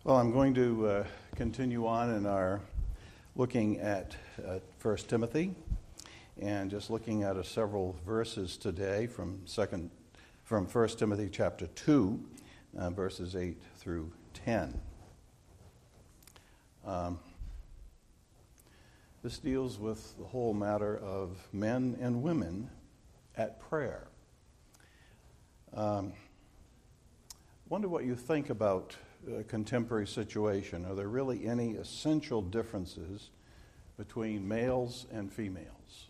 Well, I'm going to continue on in our looking at 1 Timothy and just looking at several verses today from 1 Timothy chapter 2, verses 8 through 10. This deals with the whole matter of men and women at prayer. Wonder what you think about contemporary situation. Are there really any essential differences between males and females?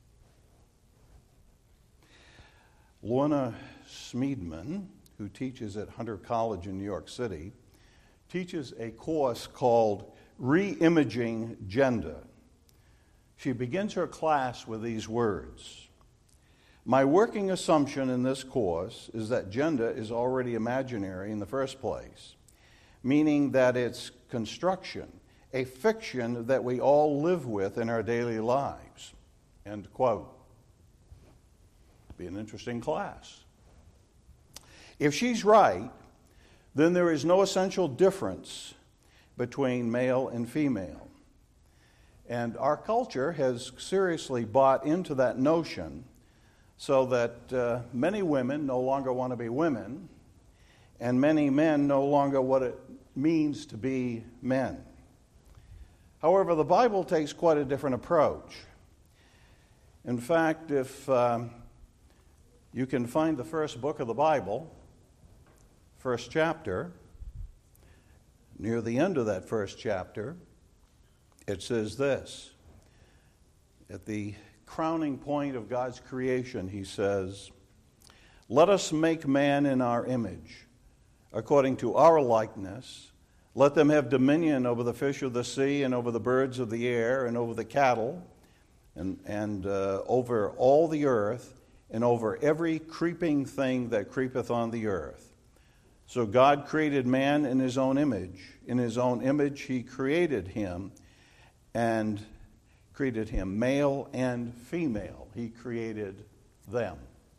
Lorna Smeedman, who teaches at Hunter College in New York City, teaches a course called Re-Imaging Gender. She begins her class with these words: "My working assumption in this course is that gender is already imaginary in the first place, meaning that it's construction, a fiction that we all live with in our daily lives." End quote. Be an interesting class. If she's right, then there is no essential difference between male and female. And our culture has seriously bought into that notion, so that many women no longer want to be women, and many men no longer what it means to be men. However, the Bible takes quite a different approach. In fact, if you can find the first book of the Bible, first chapter, near the end of that first chapter, it says this. At the crowning point of God's creation, he says, "Let us make man in our image, according to our likeness. Let them have dominion over the fish of the sea and over the birds of the air and over the cattle and over all the earth and over every creeping thing that creepeth on the earth." So God created man in his own image. In his own image he created him, and created him male and female. He created them.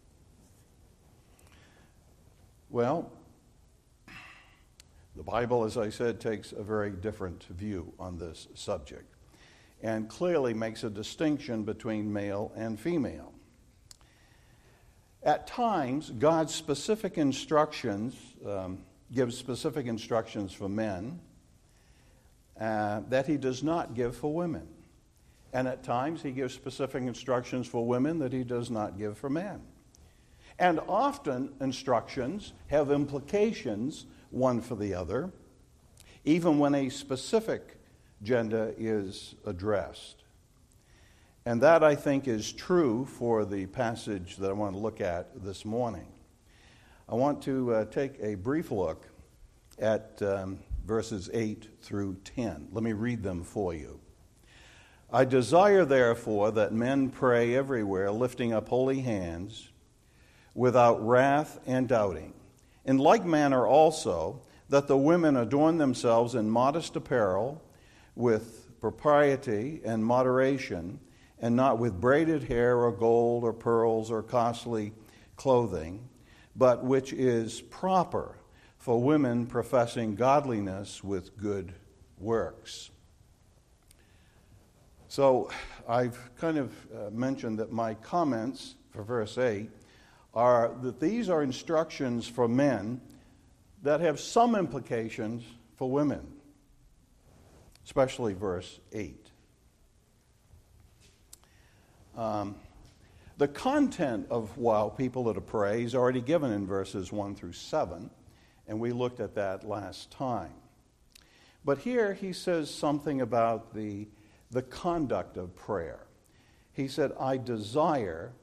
Well, the Bible, as I said, takes a very different view on this subject and clearly makes a distinction between male and female. At times, God's specific instructions gives specific instructions for men that he does not give for women. And at times, he gives specific instructions for women that he does not give for men. And often, instructions have implications, one for the other, even when a specific gender is addressed. And that, I think, is true for the passage that I want to look at this morning. I want to take a brief look at verses 8 through 10. Let me read them for you. "I desire, therefore, that men pray everywhere, lifting up holy hands, without wrath and doubting. In like manner also, that the women adorn themselves in modest apparel, with propriety and moderation, and not with braided hair or gold or pearls or costly clothing, but which is proper for women professing godliness with good works." So I've kind of mentioned that my comments for verse 8 are that these are instructions for men that have some implications for women, especially verse 8. The content of while people are to pray is already given in verses 1 through 7, and we looked at that last time. But here he says something about the conduct of prayer. He said, I desire,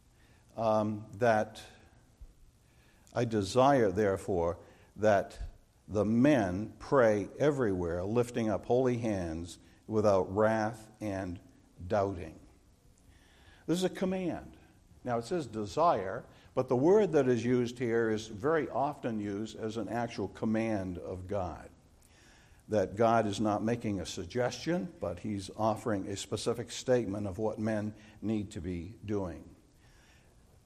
therefore, that the men pray everywhere, lifting up holy hands without wrath and doubting." This is a command. Now it says desire, but the word that is used here is very often used as an actual command of God. That God is not making a suggestion, but he's offering a specific statement of what men need to be doing.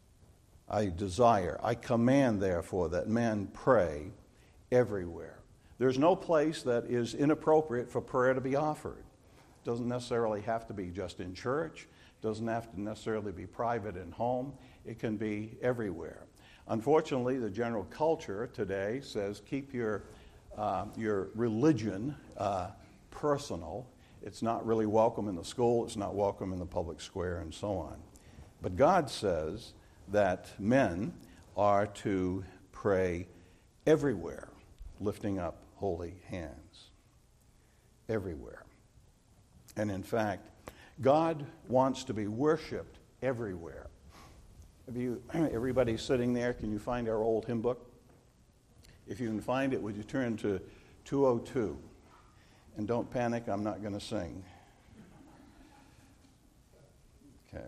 I command, therefore, that men pray everywhere. There's no place that is inappropriate for prayer to be offered. It doesn't necessarily have to be just in church. It doesn't have to necessarily be private in home. It can be everywhere. Unfortunately, the general culture today says keep your religion personal. It's not really welcome in the school. It's not welcome in the public square, and so on. But God says that men are to pray everywhere, lifting up holy hands. Everywhere. And in fact, God wants to be worshiped everywhere. Everybody sitting there, can you find our old hymn book? If you can find it, would you turn to 202? And don't panic, I'm not going to sing. Okay.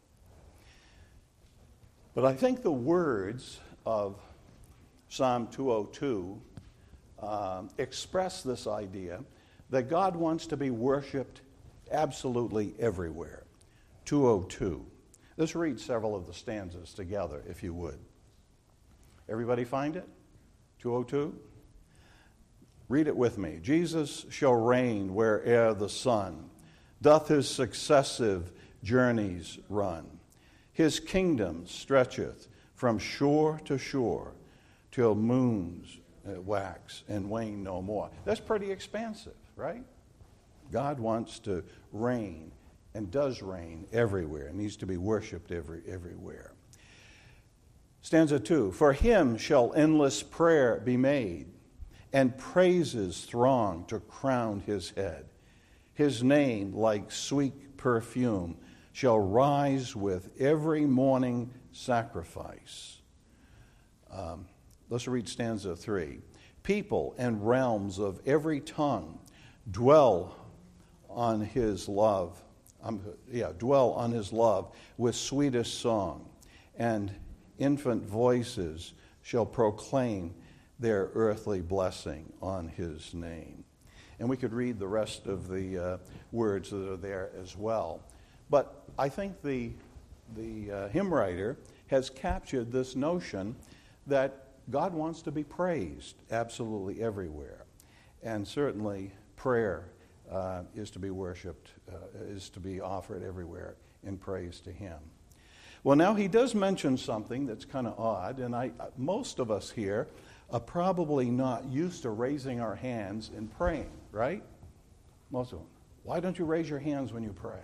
But I think the words of Psalm 202 express this idea that God wants to be worshiped absolutely everywhere. 202. Let's read several of the stanzas together, if you would. Everybody find it? 202? Read it with me. Jesus shall reign where'er the sun doth his successive journeys run. His kingdom stretcheth from shore to shore till moons wax and wane no more. That's pretty expansive, right? God wants to reign and does reign everywhere. It needs to be worshipped everywhere. Stanza 2. For him shall endless prayer be made, and praises throng to crown his head. His name, like sweet perfume, shall rise with every morning sacrifice. Let's read stanza 3. People and realms of every tongue dwell on his love. Dwell on his love with sweetest song, and infant voices shall proclaim their earthly blessing on his name. And we could read the rest of the words that are there as well. But I think the hymn writer has captured this notion that God wants to be praised absolutely everywhere. And certainly prayer is to be worshipped, is to be offered everywhere in praise to him. Well, now he does mention something that's kind of odd, and most of us here are probably not used to raising our hands in praying, right? Most of them. Why don't you raise your hands when you pray?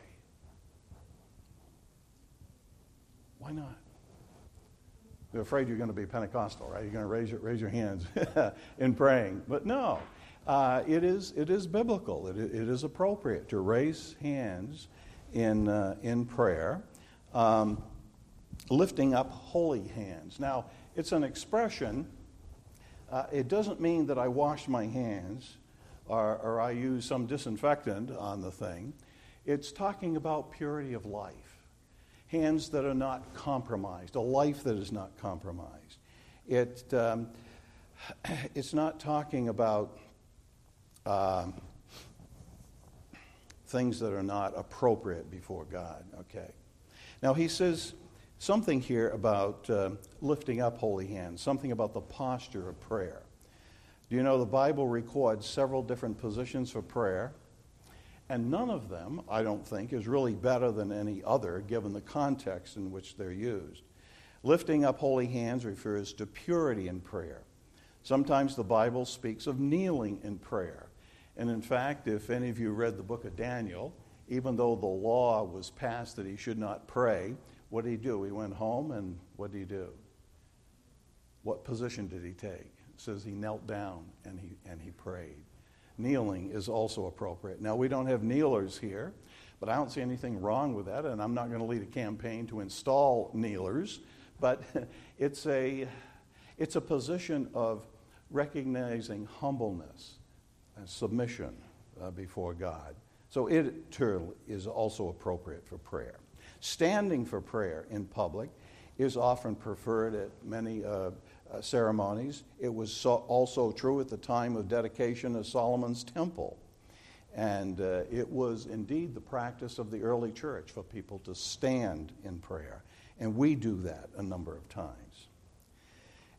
Why not? You're afraid you're going to be Pentecostal, right? You're going to raise your hands in praying. But no, it is biblical. It is appropriate to raise hands in prayer, lifting up holy hands. Now, it's an expression. It doesn't mean that I wash my hands or I use some disinfectant on the thing. It's talking about purity of life. Hands that are not compromised, a life that is not compromised. It's not talking about things that are not appropriate before God. Okay. Now he says something here about lifting up holy hands, something about the posture of prayer. Do you know the Bible records several different positions for prayer? And none of them, I don't think, is really better than any other given the context in which they're used. Lifting up holy hands refers to purity in prayer. Sometimes the Bible speaks of kneeling in prayer. And in fact, if any of you read the book of Daniel, even though the law was passed that he should not pray, what did he do? He went home, and what did he do? What position did he take? It says he knelt down and he prayed. Kneeling is also appropriate. Now, we don't have kneelers here, but I don't see anything wrong with that, and I'm not going to lead a campaign to install kneelers, but it's a position of recognizing humbleness and submission before God. So it too is also appropriate for prayer. Standing for prayer in public is often preferred at many ceremonies. It was also true at the time of dedication of Solomon's temple. And it was indeed the practice of the early church for people to stand in prayer. And we do that a number of times.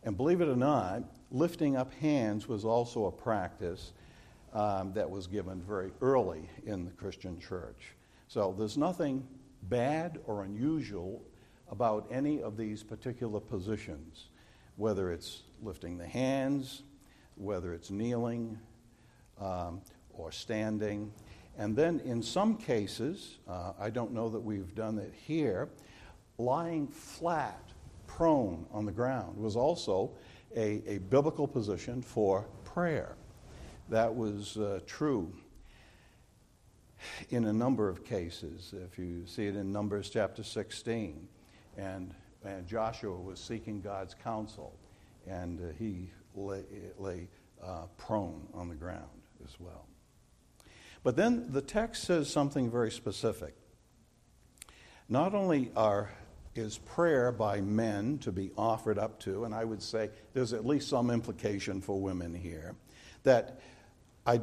And believe it or not, lifting up hands was also a practice that was given very early in the Christian church. So there's nothing bad or unusual about any of these particular positions, whether it's lifting the hands, whether it's kneeling or standing. And then in some cases, I don't know that we've done it here, lying flat, prone on the ground was also a biblical position for prayer. That was true in a number of cases. If you see it in Numbers chapter 16, and Joshua was seeking God's counsel, and he lay prone on the ground as well. But then the text says something very specific. Not only is prayer by men to be offered up to, and I would say there's at least some implication for women here, that I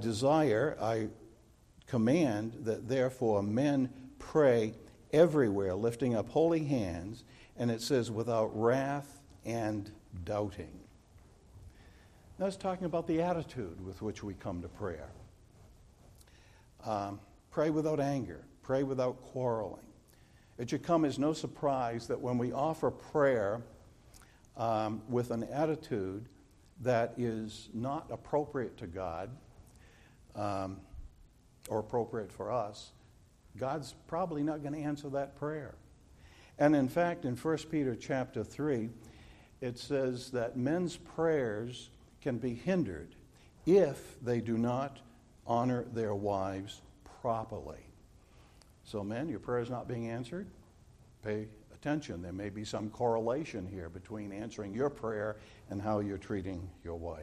command that therefore men pray everywhere, lifting up holy hands, and it says without wrath and doubting. That's talking about the attitude with which we come to prayer. Pray without anger, pray without quarreling. It should come as no surprise that when we offer prayer with an attitude that is not appropriate to God or appropriate for us, God's probably not going to answer that prayer. And in fact, in 1 Peter chapter 3, it says that men's prayers can be hindered if they do not honor their wives properly. So men, your prayer is not being answered. Pay attention. There may be some correlation here between answering your prayer and how you're treating your wife.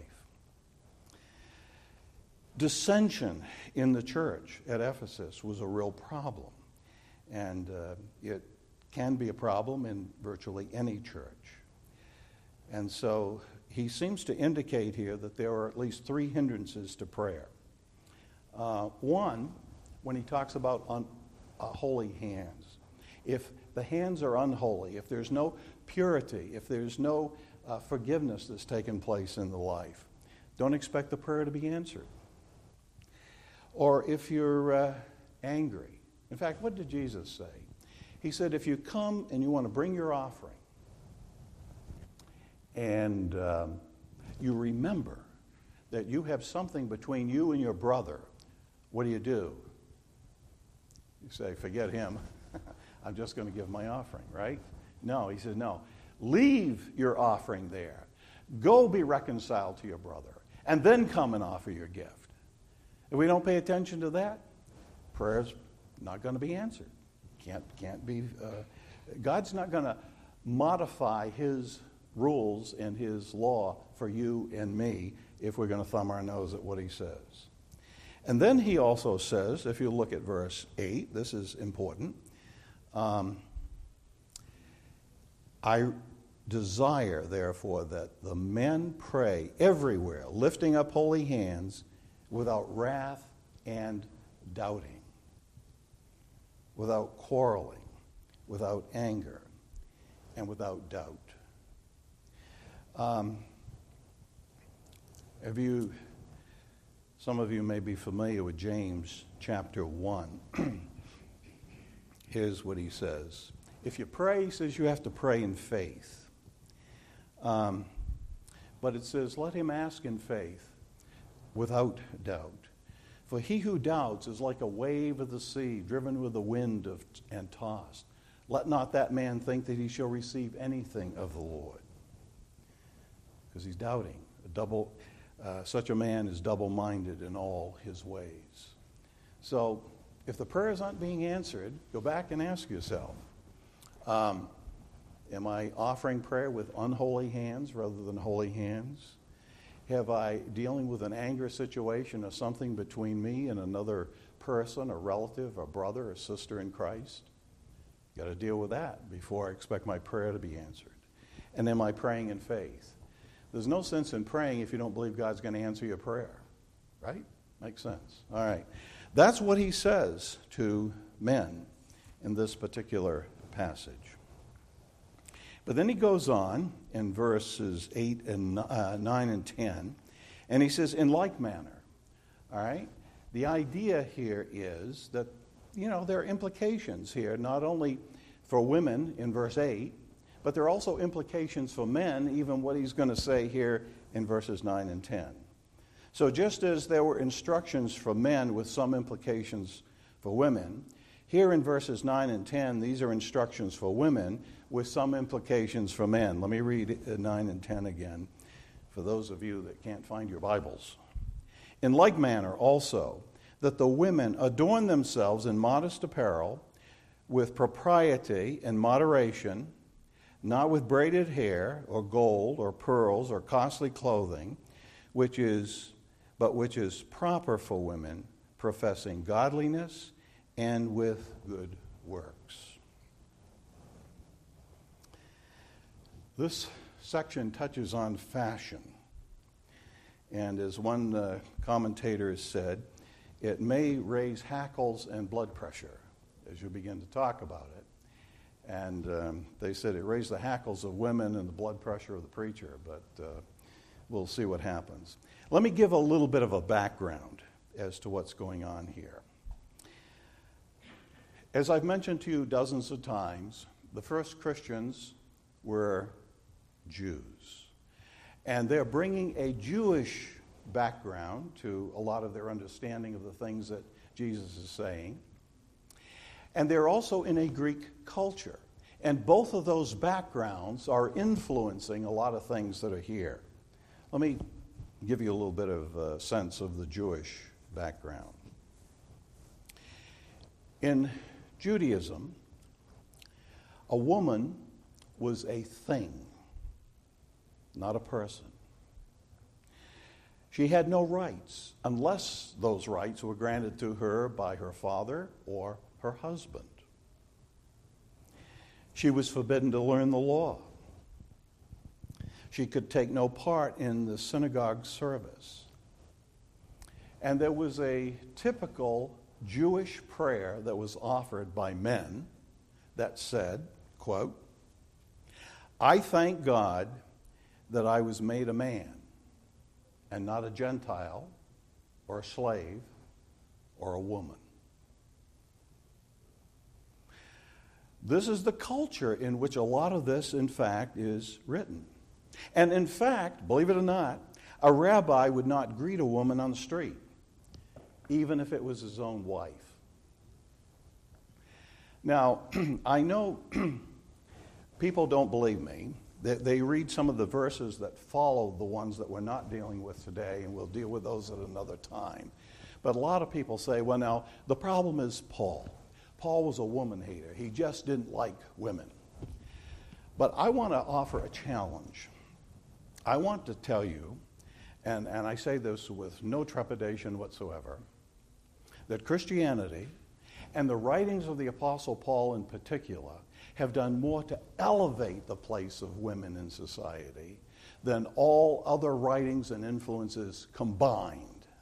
Dissension in the church at Ephesus was a real problem. And it can be a problem in virtually any church. And so he seems to indicate here that there are at least three hindrances to prayer. One, when he talks about holy hands. If the hands are unholy, if there's no purity, if there's no forgiveness that's taken place in the life, don't expect the prayer to be answered. Or if you're angry. In fact, what did Jesus say? He said, if you come and you want to bring your offering, and you remember that you have something between you and your brother, what do? You say, forget him. I'm just going to give my offering, right? No, he says, no. Leave your offering there. Go be reconciled to your brother, and then come and offer your gift. If we don't pay attention to that, prayer's not going to be answered. Can't be. God's not going to modify his rules and his law for you and me if we're going to thumb our nose at what he says. And then he also says, if you look at verse 8, this is important. I desire, therefore, that the men pray everywhere, lifting up holy hands without wrath and doubting, without quarreling, without anger, and without doubt. Some of you may be familiar with James chapter 1. Here's what he says. If you pray, he says you have to pray in faith. But it says, let him ask in faith without doubt. For he who doubts is like a wave of the sea, driven with the wind and tossed. Let not that man think that he shall receive anything of the Lord. Because he's doubting. Such a man is double-minded in all his ways. So, if the prayers aren't being answered, go back and ask yourself, am I offering prayer with unholy hands rather than holy hands? Have I dealing with an anger situation or something between me and another person, a relative, a brother, a sister in Christ? Got to deal with that before I expect my prayer to be answered. And am I praying in faith? There's no sense in praying if you don't believe God's going to answer your prayer. Right? Makes sense. All right. That's what he says to men in this particular passage. But then he goes on in verses 8 and 9 and 10, and he says, in like manner, all right? The idea here is that, there are implications here, not only for women in verse 8, but there are also implications for men, even what he's going to say here in verses 9 and 10. So just as there were instructions for men with some implications for women, here in verses 9 and 10, these are instructions for women with some implications for men. Let me read 9 and 10 again for those of you that can't find your Bibles. In like manner also, that the women adorn themselves in modest apparel, with propriety and moderation, not with braided hair or gold or pearls or costly clothing, which is proper for women, professing godliness and with good works. This section touches on fashion. And as one commentator has said, it may raise hackles and blood pressure as you begin to talk about it. And they said it raised the hackles of women and the blood pressure of the preacher, but we'll see what happens. Let me give a little bit of a background as to what's going on here. As I've mentioned to you dozens of times, the first Christians were Jews. And they're bringing a Jewish background to a lot of their understanding of the things that Jesus is saying. And they're also in a Greek culture. And both of those backgrounds are influencing a lot of things that are here. Let me give you a little bit of a sense of the Jewish background. In Judaism, a woman was a thing, not a person. She had no rights unless those rights were granted to her by her father or her husband. She was forbidden to learn the law. She could take no part in the synagogue service. And there was a typical Jewish prayer that was offered by men that said, quote, I thank God that I was made a man and not a Gentile or a slave or a woman. This is the culture in which a lot of this, in fact, is written. And in fact, believe it or not, a rabbi would not greet a woman on the street, even if it was his own wife. Now, I know people don't believe me. They read some of the verses that follow the ones that we're not dealing with today, and we'll deal with those at another time. But a lot of people say, well, now, the problem is Paul. Paul was a woman hater. He just didn't like women. But I want to offer a challenge. I want to tell you, and I say this with no trepidation whatsoever, that Christianity and the writings of the Apostle Paul in particular have done more to elevate the place of women in society than all other writings and influences combined.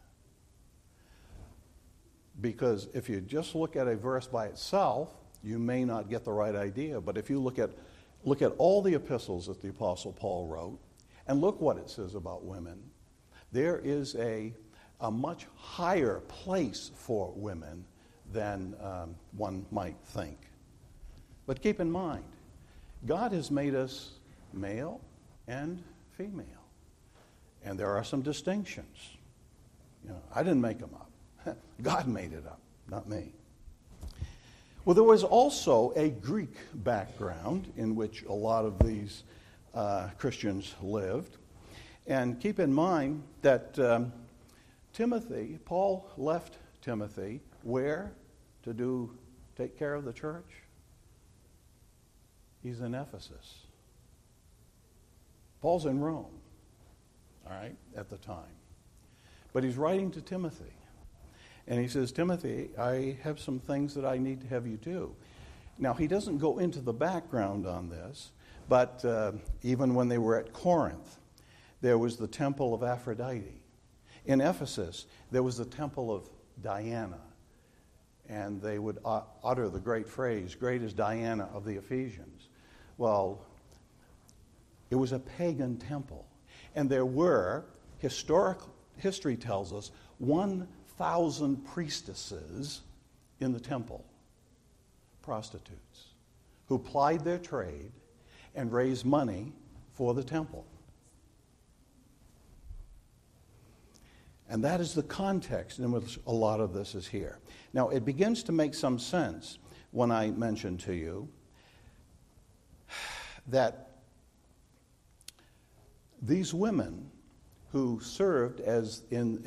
Because if you just look at a verse by itself, you may not get the right idea. But if you look at all the epistles that the Apostle Paul wrote, and look what it says about women, there is a much higher place for women than one might think. But keep in mind, God has made us male and female. And there are some distinctions. I didn't make them up. God made it up, not me. Well, there was also a Greek background in which a lot of these Christians lived. And keep in mind that Paul left Timothy where to take care of the church? He's in Ephesus. Paul's in Rome, all right, at the time. But he's writing to Timothy. And he says, Timothy, I have some things that I need to have you do. Now, he doesn't go into the background on this, but even when they were at Corinth, there was the temple of Aphrodite. In Ephesus, there was the temple of Diana. And they would utter the great phrase, great is Diana of the Ephesians. Well, It was a pagan temple. And there were, history tells us, 1,000 priestesses in the temple, prostitutes, who plied their trade and raised money for the temple. And that is the context in which a lot of this is here. Now, it begins to make some sense when I mention to you that these women who served as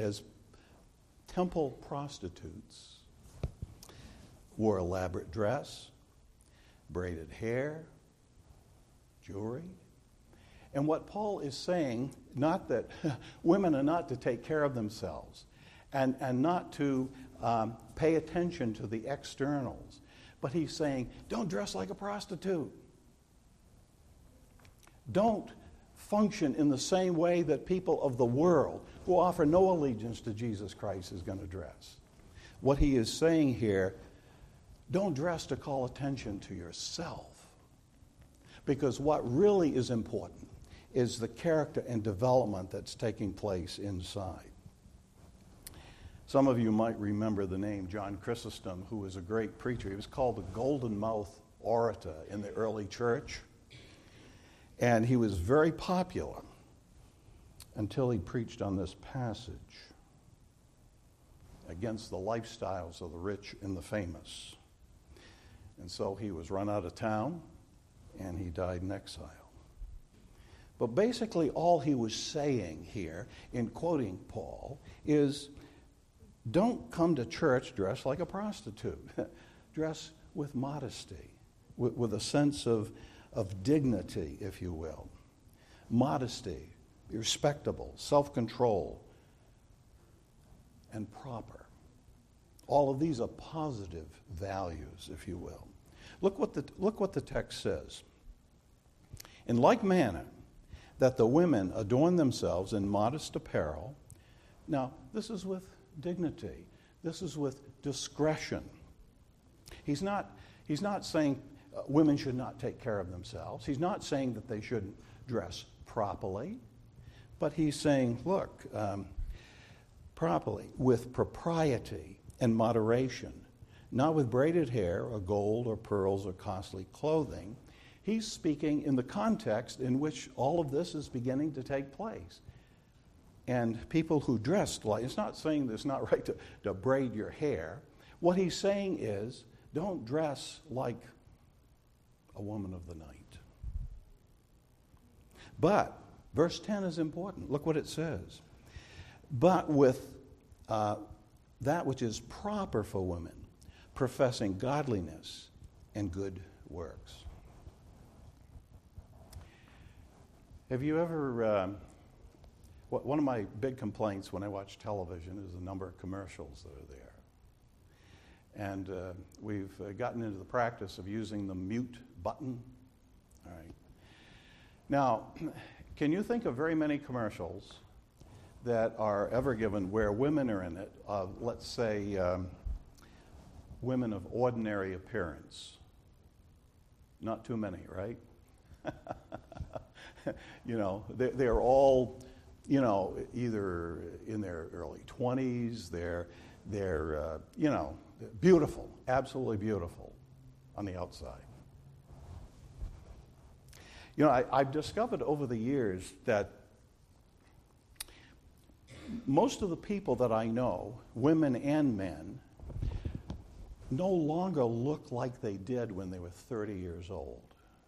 temple prostitutes wore elaborate dress, braided hair, jewelry. And what Paul is saying, not that women are not to take care of themselves and not to pay attention to the externals, but he's saying, don't dress like a prostitute. Don't function in the same way that people of the world who offer no allegiance to Jesus Christ is going to dress. What he is saying here, don't dress to call attention to yourself. Because what really is important is the character and development that's taking place inside. Some of you might remember the name John Chrysostom, who was a great preacher. He was called the Golden Mouth Orator in the early church. And he was very popular until he preached on this passage against the lifestyles of the rich and the famous. And so he was run out of town, and he died in exile. But basically all he was saying here, in quoting Paul, is don't come to church dressed like a prostitute. Dress with modesty, with a sense of dignity, if you will. Modesty, be respectable, self-control, and proper. All of these are positive values, if you will. Look what the text says. In like manner, that the women adorn themselves in modest apparel. Now, this is with dignity. This is with discretion. He's not saying women should not take care of themselves. He's not saying that they shouldn't dress properly. But he's saying, look, properly, with propriety and moderation, not with braided hair or gold or pearls or costly clothing. He's speaking in the context in which all of this is beginning to take place. And people who dressed like, it's not saying that it's not right to braid your hair. What he's saying is, don't dress like a woman of the night. But, verse 10 is important. Look what it says. But with that which is proper for women, professing godliness and good works. Have you ever, one of my big complaints when I watch television is the number of commercials that are there. And we've gotten into the practice of using the mute button. All right. Now, can you think of very many commercials that are ever given where women are in it, let's say women of ordinary appearance? Not too many, right? You know, they're all, you know, either in their early 20s, they're you know, beautiful, absolutely beautiful on the outside. You know, I've discovered over the years that most of the people that I know, women and men, no longer look like they did when they were 30 years old.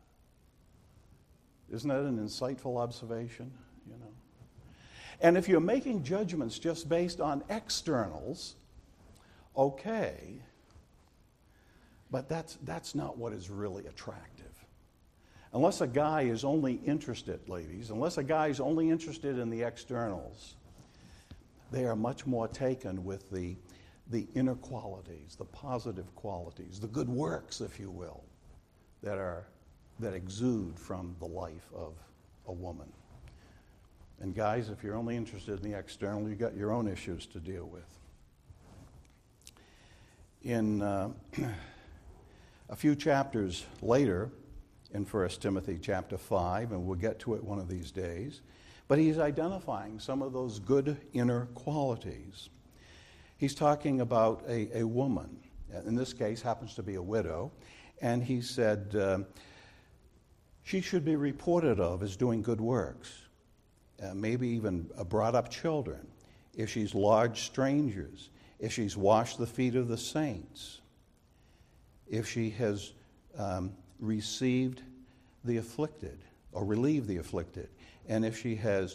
Isn't that an insightful observation? You know? And if you're making judgments just based on externals, okay, but that's not what is really attractive. Unless a guy is only interested, ladies, unless a guy is only interested in the externals, they are much more taken with the inner qualities, the positive qualities, the good works, if you will, that exude from the life of a woman. And guys, if you're only interested in the external, you've got your own issues to deal with. In a few chapters later, in 1 Timothy chapter 5, and we'll get to it one of these days. But he's identifying some of those good inner qualities. He's talking about a woman, in this case happens to be a widow, and he said she should be reported of as doing good works, maybe even brought up children, if she's lodged strangers, if she's washed the feet of the saints, if she has received the afflicted or relieved the afflicted, and if she has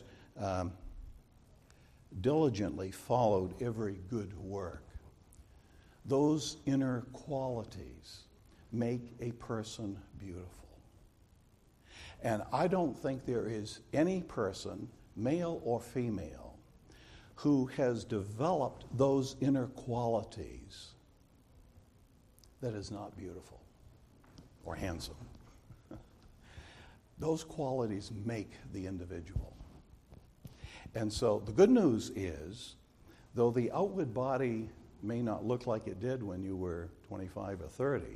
diligently followed every good work. Those inner qualities make a person beautiful. And I don't think there is any person, male or female, who has developed those inner qualities that is not beautiful or handsome. Those qualities make the individual. And so the good news is, though the outward body may not look like it did when you were 25 or 30,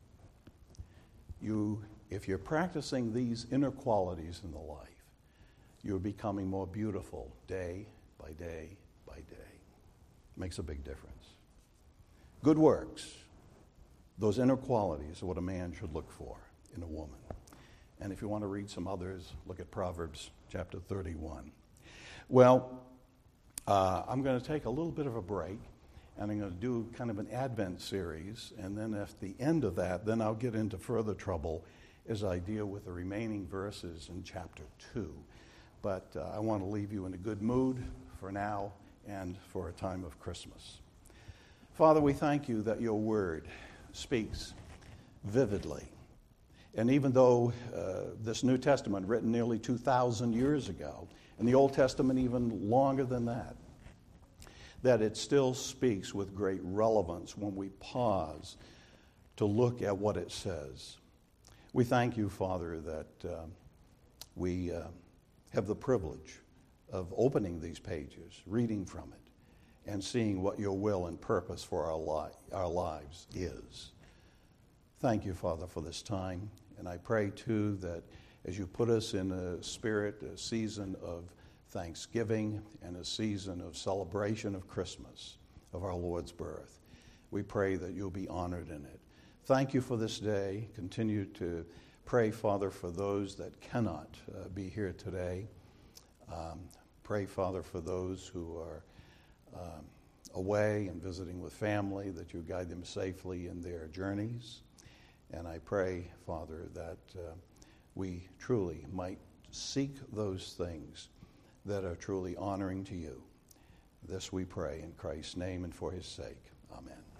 if you're practicing these inner qualities in the life, you're becoming more beautiful day by day by day. Makes a big difference. Good works, those inner qualities are what a man should look for in a woman. And if you want to read some others, look at Proverbs chapter 31. Well, I'm going to take a little bit of a break, and I'm going to do kind of an Advent series, and then at the end of that, then I'll get into further trouble as I deal with the remaining verses in chapter 2. But I want to leave you in a good mood for now and for a time of Christmas. Father, we thank you that your word speaks vividly. And even though this New Testament, written nearly 2,000 years ago, and the Old Testament even longer than that it still speaks with great relevance when we pause to look at what it says. We thank you, Father, that we have the privilege of opening these pages, reading from it, and seeing what your will and purpose for our lives is. Thank you, Father, for this time. And I pray, too, that as you put us in a spirit, a season of thanksgiving and a season of celebration of Christmas, of our Lord's birth, we pray that you'll be honored in it. Thank you for this day. Continue to pray, Father, for those that cannot be here today. Pray, Father, for those who are away and visiting with family, that you guide them safely in their journeys. And I pray, Father, that we truly might seek those things that are truly honoring to you. This we pray in Christ's name and for his sake. Amen.